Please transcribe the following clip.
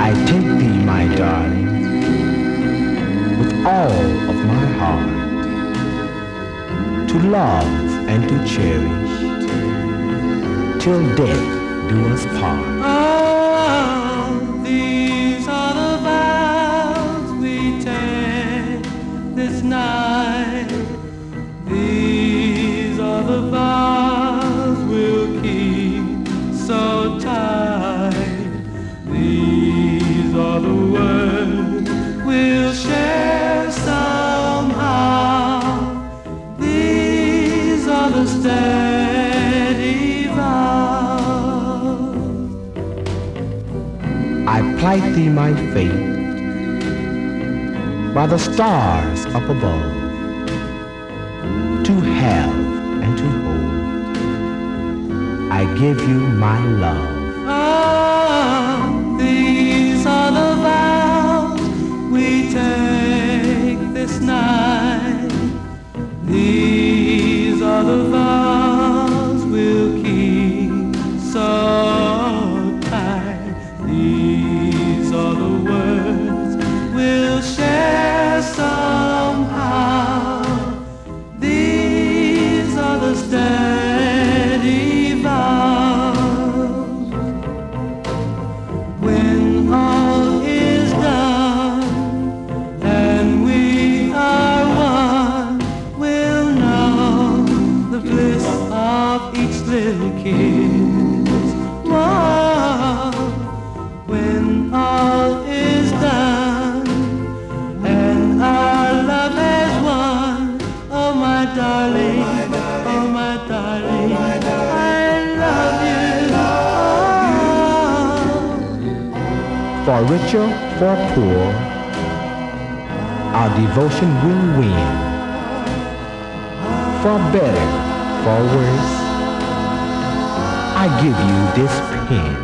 I take thee, my darling, with all of my heart, to love and to cherish, till death do us part. Oh, these are the vows we take this night. These are the vows we'll keep so tight. These are the words we'll share somehow. These are the steady vows. I plight thee my faith by the stars up above, to have and to hold. I give you my love. Oh, these are the vows we take this night. These are the vows we'll keep so tight. These are the words we'll share somehow. These are the steady vows. When all is done and we are one, we'll know the bliss of each little kiss. Whoa. When all is done and our love has won, oh my darling, oh my darling, I love you. For richer, for poor, our devotion will win. For better, for worse, I give you this pen.